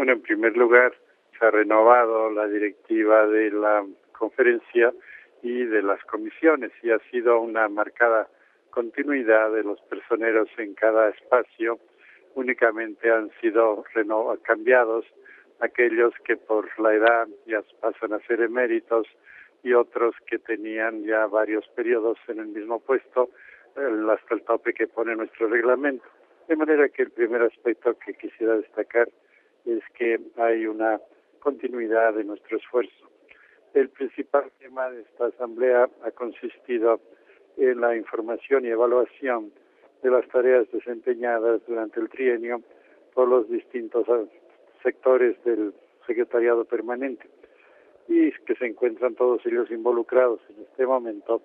Bueno, en primer lugar, se ha renovado la directiva de la conferencia y de las comisiones y ha sido una marcada continuidad de los personeros en cada espacio. Únicamente han sido cambiados aquellos que por la edad ya pasan a ser eméritos y otros que tenían ya varios periodos en el mismo puesto, hasta el tope que pone nuestro reglamento. De manera que el primer aspecto que quisiera destacar es que hay una continuidad de nuestro esfuerzo. El principal tema de esta asamblea ha consistido en la información y evaluación de las tareas desempeñadas durante el trienio por los distintos sectores del secretariado permanente y que se encuentran todos ellos involucrados en este momento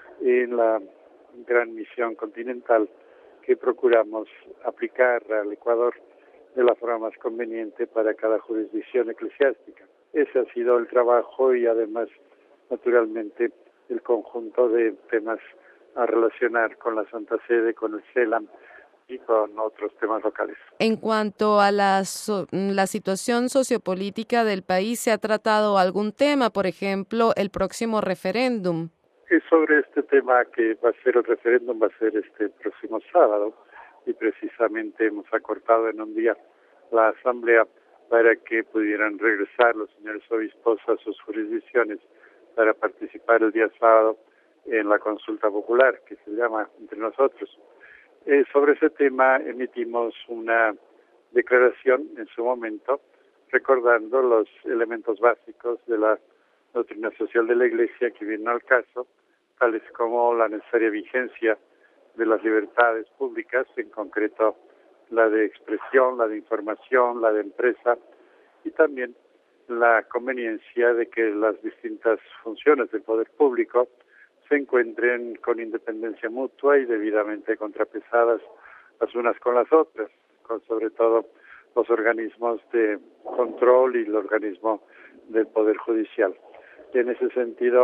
en la gran misión continental que procuramos aplicar al Ecuador de la forma más conveniente para cada jurisdicción eclesiástica. Ese ha sido el trabajo y además, naturalmente, el conjunto de temas a relacionar con la Santa Sede, con el CELAM y con otros temas locales. En cuanto a la situación sociopolítica del país, ¿se ha tratado algún tema, por ejemplo, el próximo referéndum? Sobre este tema que va a ser el referéndum, va a ser este próximo sábado y precisamente hemos acortado en un día la asamblea para que pudieran regresar los señores obispos a sus jurisdicciones para participar el día sábado en la consulta popular que se llama entre nosotros. Sobre ese tema emitimos una declaración en su momento recordando los elementos básicos de la doctrina social de la Iglesia que vienen al caso, tales como la necesaria vigencia de las libertades públicas, en concreto la de expresión, la de información, la de empresa, y también la conveniencia de que las distintas funciones del poder público se encuentren con independencia mutua y debidamente contrapesadas las unas con las otras, con sobre todo los organismos de control y el organismo del Poder Judicial. En ese sentido,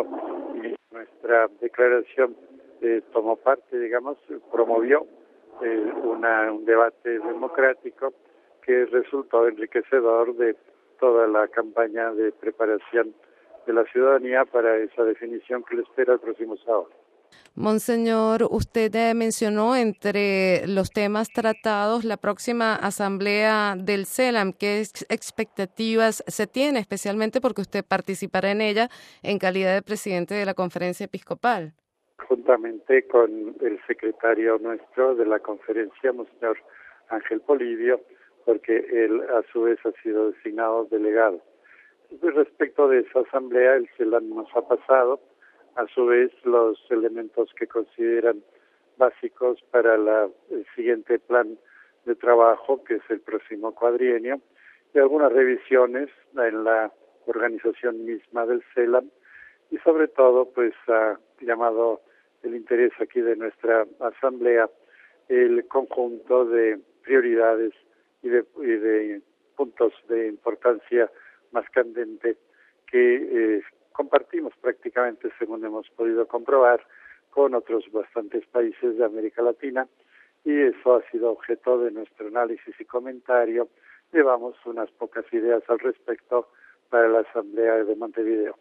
nuestra declaración tomó parte, promovió un debate democrático que resultó enriquecedor de toda la campaña de preparación de la ciudadanía para esa definición que le espera el próximo sábado. Monseñor, usted mencionó entre los temas tratados la próxima asamblea del CELAM. ¿Qué expectativas se tiene, especialmente porque usted participará en ella en calidad de presidente de la Conferencia Episcopal? Juntamente con el secretario nuestro de la conferencia, Monseñor Ángel Polibio, porque él a su vez ha sido designado delegado. Respecto de esa asamblea, el CELAM nos ha pasado a su vez los elementos que consideran básicos para el siguiente plan de trabajo, que es el próximo cuadrienio, y algunas revisiones en la organización misma del CELAM, y sobre todo pues ha llamado el interés aquí de nuestra asamblea el conjunto de prioridades y de puntos de importancia más candente que compartimos prácticamente, según hemos podido comprobar, con otros bastantes países de América Latina, y eso ha sido objeto de nuestro análisis y comentario. Llevamos unas pocas ideas al respecto para la Asamblea de Montevideo.